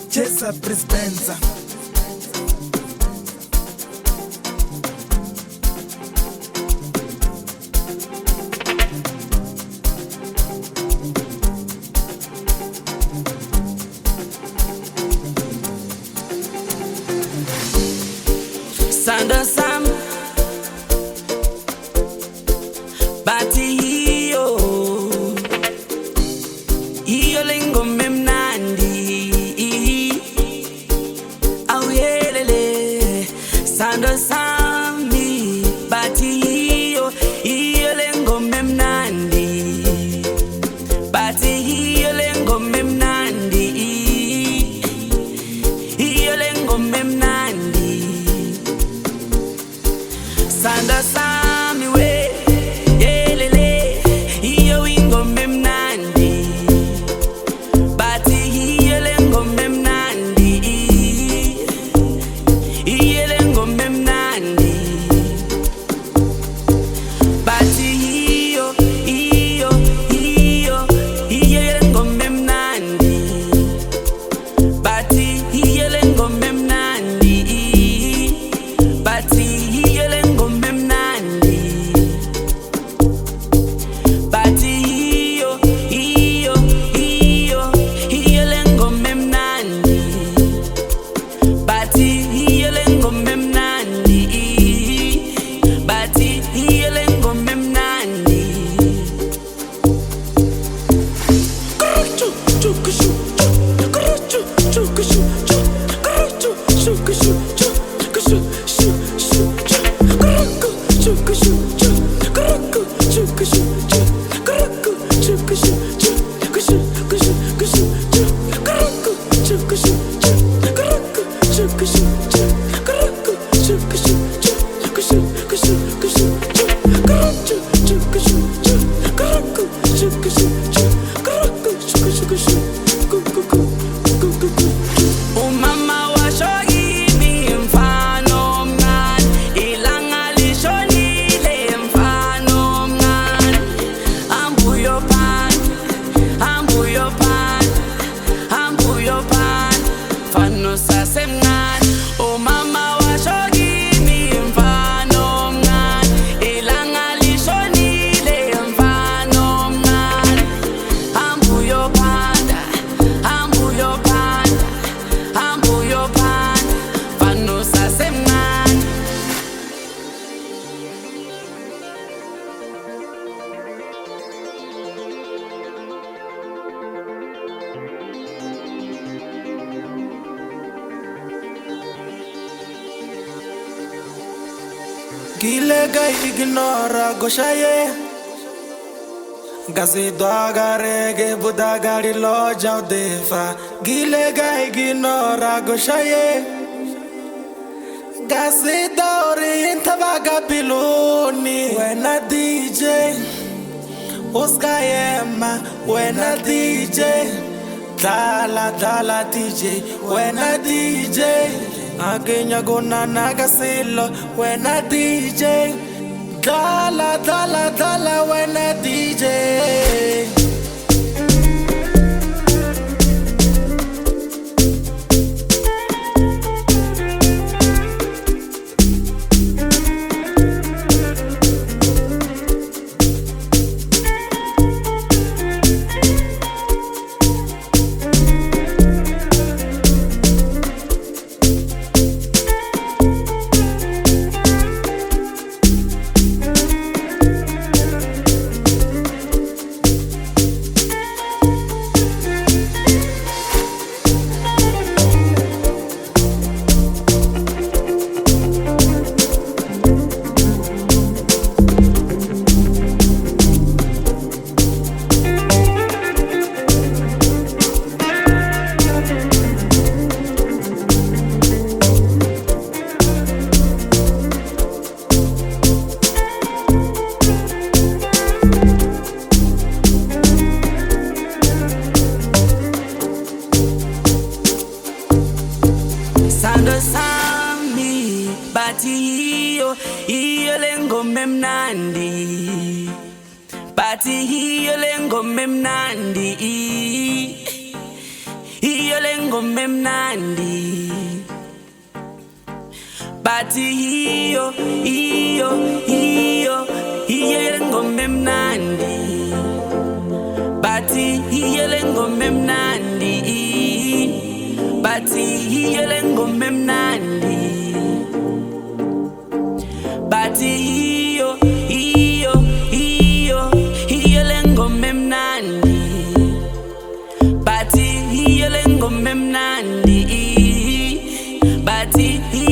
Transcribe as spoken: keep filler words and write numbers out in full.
cheza Brisbane. Sando Sam Bati hiyo hiyo lengo memnandi au yelele Sando Sami Bati hiyo hiyo lengo memnandi Bati hiyo lengo memnandi hiyo lengo memnandi Sando Sami we yelele hiyo wingo memnandi Bati hiyo lengo memnandi hiyo lengo memnandi Bati hiyo hiyo hiyo hiyo lengo memnandi Bati hiyo lengo memnandi Bati hiyo lengo memnandi Bati hiyo hiyo hiyo hiyo lengo memnandi Bati hiyo lengo memnandi Bati hiyo lengo memnandi Karachu chukishu Karachu chukishu Karachu chukishu Karachu chukishu Karachu chukishu Karachu chukishu Karachu chukishu Karachu chukishu Karachu chukishu Karachu chukishu Karachu chukishu Karachu chukishu Karachu chukishu Umama washogimi mfano mngani ilanga lishonile mfano mngani ambuyo panda ambuyo panda ambuyo panda mfano sase mngani umama washogimi mfano mngani ilanga lishonile mfano mngani ambuyo panda ambuyo panda ambuyo panda mfano sase mngani Gilega ignora goshaye Gazi doagarege budagari loja defa Gilega ignora goshaye Gazi dori intabaga biloni Wena D J Uskayema Wena D J Dala dala D J Wena D J Agenya gona nagasilo Wena D J Dala dala dala Wena D J hiyo lengo memnandi, bati hiyo lengo memnandi, hiyo lengo ngoma emnandi bathi hiyo hiyo hiyo hiyo le ngoma emnandi bathi hiyo le ngoma emnandi bathi hiyo le ngoma emnandi bathi hiyo hiyo hiyo hiyo le ngoma emnandi bathi hiyo le ngoma emnandi bathi